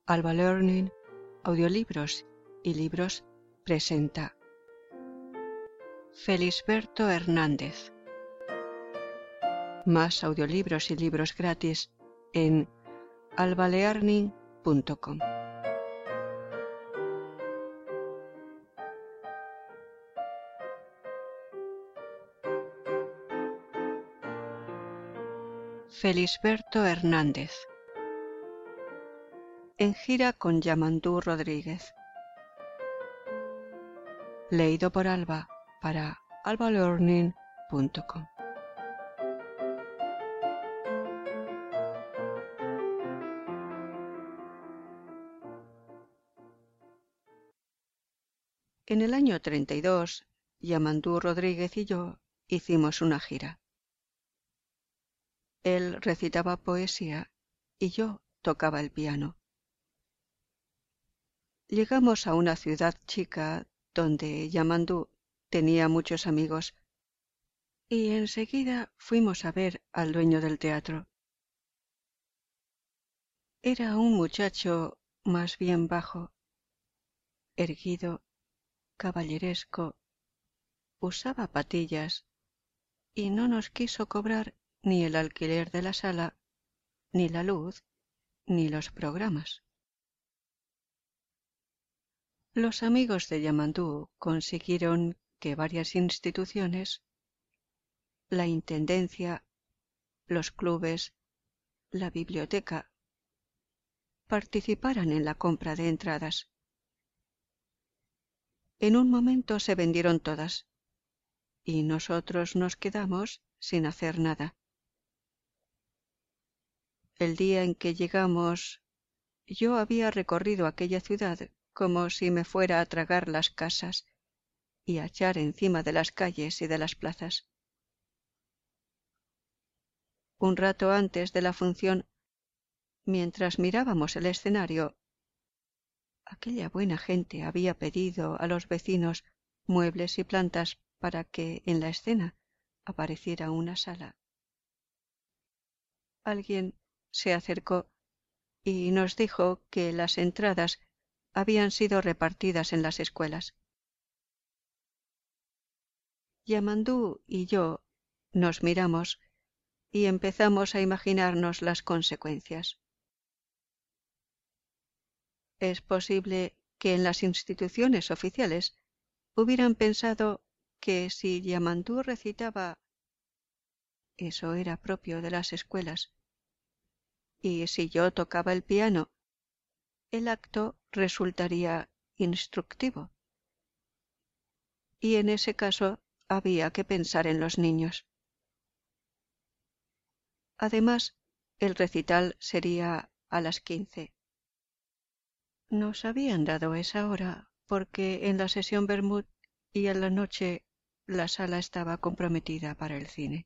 Alba Learning, Audiolibros y Libros presenta Felisberto Hernández. Más audiolibros y libros gratis en albalearning.com. Felisberto Hernández. En gira con Yamandú Rodríguez. Leído por Alba para albalearning.com. En el año 32, Yamandú Rodríguez y yo hicimos una gira. Él recitaba poesía y yo tocaba el piano. Llegamos a una ciudad chica donde Yamandú tenía muchos amigos y enseguida fuimos a ver al dueño del teatro. Era un muchacho más bien bajo, erguido, caballeresco, usaba patillas y no nos quiso cobrar ni el alquiler de la sala, ni la luz, ni los programas. Los amigos de Yamandú consiguieron que varias instituciones, la intendencia, los clubes, la biblioteca, participaran en la compra de entradas. En un momento se vendieron todas y nosotros nos quedamos sin hacer nada. El día en que llegamos, yo había recorrido aquella ciudad como si me fuera a tragar las casas y a echar encima de las calles y de las plazas. Un rato antes de la función, mientras mirábamos el escenario, aquella buena gente había pedido a los vecinos muebles y plantas para que en la escena apareciera una sala. Alguien se acercó y nos dijo que las entradas habían sido repartidas en las escuelas. Yamandú y yo nos miramos y empezamos a imaginarnos las consecuencias. Es posible que en las instituciones oficiales hubieran pensado que si Yamandú recitaba, eso era propio de las escuelas, y si yo tocaba el piano, el acto resultaría instructivo. Y en ese caso había que pensar en los niños. Además, el recital sería a las 15. Nos habían dado esa hora porque en la sesión Bermud y en la noche la sala estaba comprometida para el cine.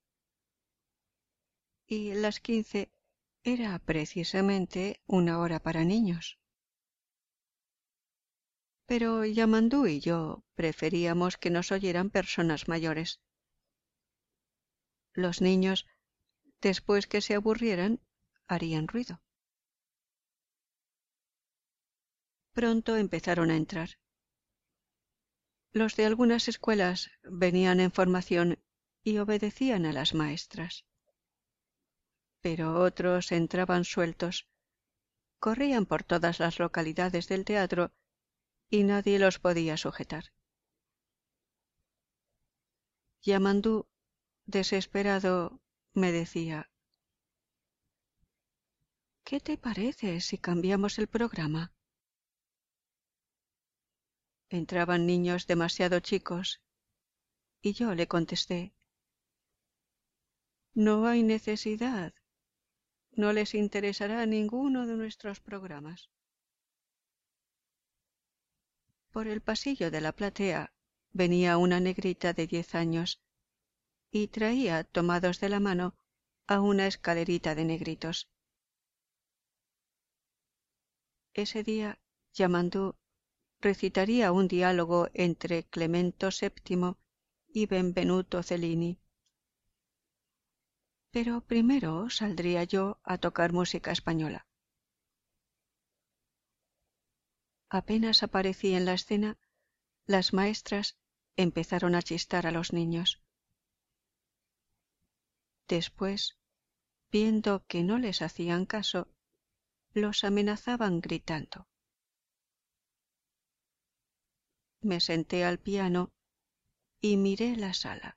Y las 15 era precisamente una hora para niños. Pero Yamandú y yo preferíamos que nos oyeran personas mayores. Los niños, después que se aburrieran, harían ruido. Pronto empezaron a entrar. Los de algunas escuelas venían en formación y obedecían a las maestras. Pero otros entraban sueltos, corrían por todas las localidades del teatro y nadie los podía sujetar. Yamandú, desesperado, me decía: ¿qué te parece si cambiamos el programa? Entraban niños demasiado chicos y yo le contesté: no hay necesidad, no les interesará ninguno de nuestros programas. Por el pasillo de la platea venía una negrita de 10 años y traía tomados de la mano a una escalerita de negritos. Ese día Yamandú recitaría un diálogo entre Clemento VII y Benvenuto Cellini. Pero primero saldría yo a tocar música española. Apenas aparecí en la escena, las maestras empezaron a chistar a los niños. Después, viendo que no les hacían caso, los amenazaban gritando. Me senté al piano y miré la sala.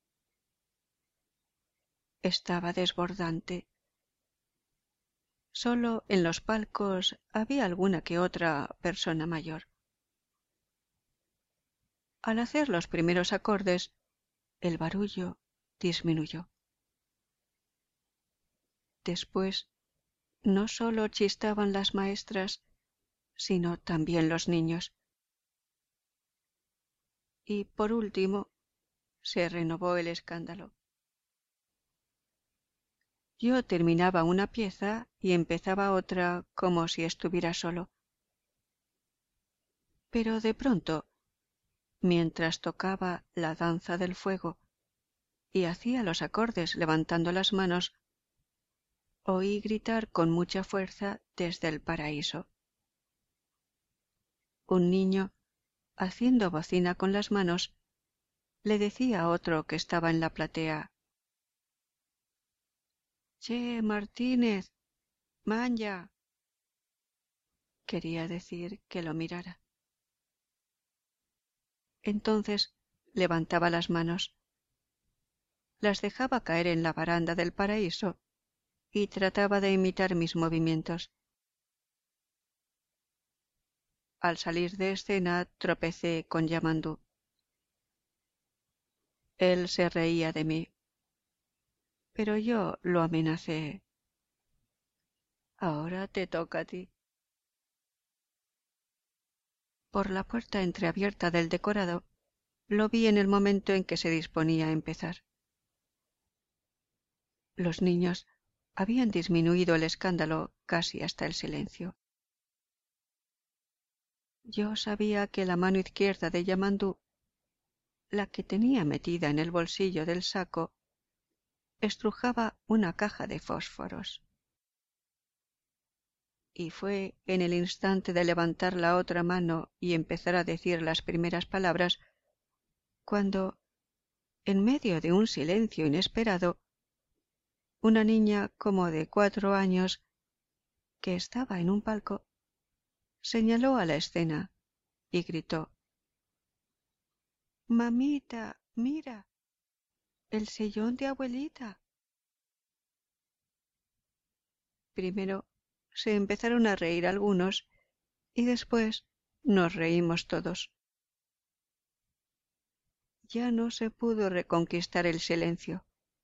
Estaba desbordante. Solo en los palcos había alguna que otra persona mayor. Al hacer los primeros acordes, el barullo disminuyó. Después, no solo chistaban las maestras, sino también los niños. Y por último, se renovó el escándalo. Yo terminaba una pieza y empezaba otra como si estuviera solo. Pero de pronto, mientras tocaba la danza del fuego y hacía los acordes levantando las manos, oí gritar con mucha fuerza desde el paraíso. Un niño, haciendo bocina con las manos, le decía a otro que estaba en la platea: «Che, Martínez, manja». Quería decir que lo mirara. Entonces levantaba las manos, las dejaba caer en la baranda del paraíso y trataba de imitar mis movimientos. Al salir de escena tropecé con Yamandú. Él se reía de mí, pero yo lo amenacé. «Ahora te toca a ti». Por la puerta entreabierta del decorado lo vi en el momento en que se disponía a empezar. Los niños habían disminuido el escándalo casi hasta el silencio. Yo sabía que la mano izquierda de Yamandú, la que tenía metida en el bolsillo del saco, estrujaba una caja de fósforos. Y fue en el instante de levantar la otra mano y empezar a decir las primeras palabras, cuando, en medio de un silencio inesperado, una niña como de 4 años, que estaba en un palco, señaló a la escena y gritó: «Mamita, mira, el sillón de abuelita». Primero se empezaron a reír algunos y después nos reímos todos. Ya no se pudo reconquistar el silencio.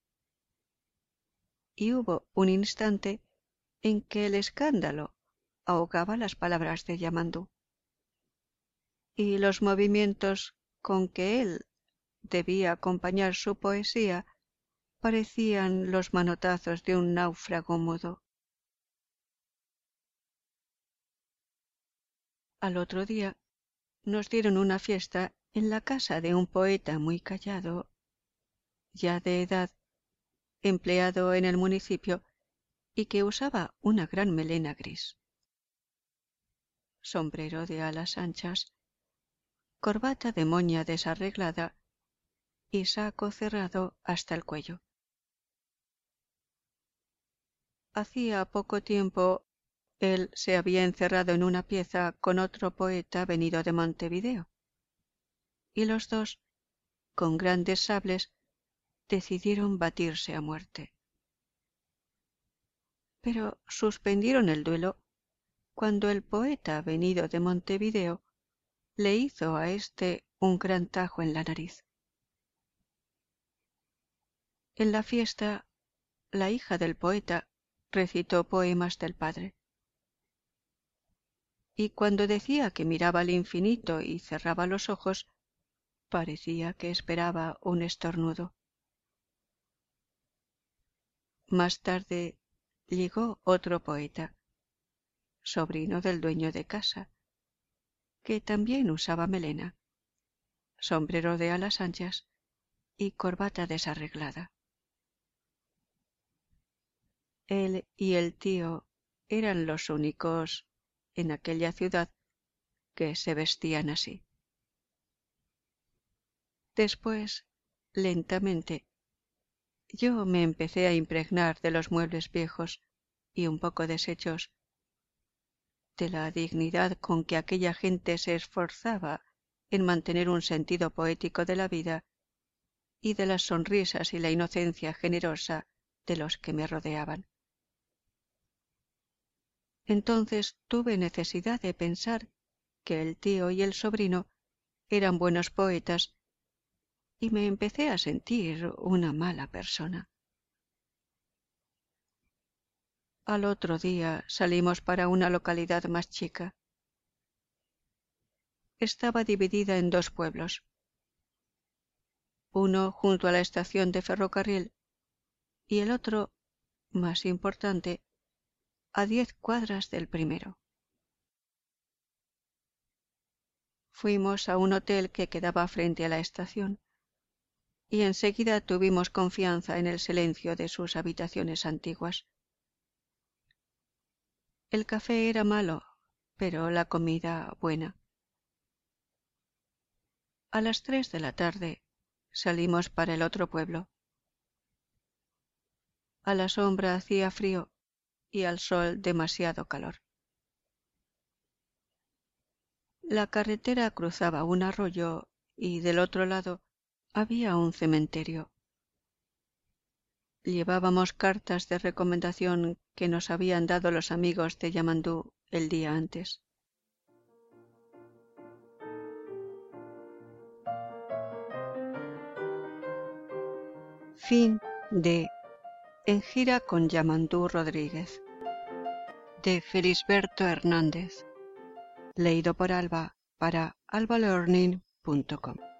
Y hubo un instante en que el escándalo ahogaba las palabras de Yamandú, y los movimientos con que él debía acompañar su poesía parecían los manotazos de un náufrago mudo. Al otro día nos dieron una fiesta en la casa de un poeta muy callado, ya de edad, empleado en el municipio, y que usaba una gran melena gris, sombrero de alas anchas, corbata de moña desarreglada y saco cerrado hasta el cuello. Hacía poco tiempo él se había encerrado en una pieza con otro poeta venido de Montevideo, y los dos, con grandes sables, decidieron batirse a muerte. Pero suspendieron el duelo cuando el poeta venido de Montevideo le hizo a éste un gran tajo en la nariz. En la fiesta, la hija del poeta recitó poemas del padre, y cuando decía que miraba al infinito y cerraba los ojos, parecía que esperaba un estornudo. Más tarde llegó otro poeta, sobrino del dueño de casa, que también usaba melena, sombrero de alas anchas y corbata desarreglada. Él y el tío eran los únicos en aquella ciudad que se vestían así. Después, lentamente, yo me empecé a impregnar de los muebles viejos y un poco deshechos, de la dignidad con que aquella gente se esforzaba en mantener un sentido poético de la vida y de las sonrisas y la inocencia generosa de los que me rodeaban. Entonces tuve necesidad de pensar que el tío y el sobrino eran buenos poetas y me empecé a sentir una mala persona. Al otro día salimos para una localidad más chica. Estaba dividida en dos pueblos, uno junto a la estación de ferrocarril y el otro, más importante, a 10 cuadras del primero. Fuimos a un hotel que quedaba frente a la estación y enseguida tuvimos confianza en el silencio de sus habitaciones antiguas. El café era malo, pero la comida buena. A las 3 de la tarde salimos para el otro pueblo. A la sombra hacía frío y al sol demasiado calor. La carretera cruzaba un arroyo y del otro lado había un cementerio. Llevábamos cartas de recomendación que nos habían dado los amigos de Yamandú el día antes. Fin de En gira con Yamandú Rodríguez, de Felisberto Hernández, leído por Alba para albalearning.com.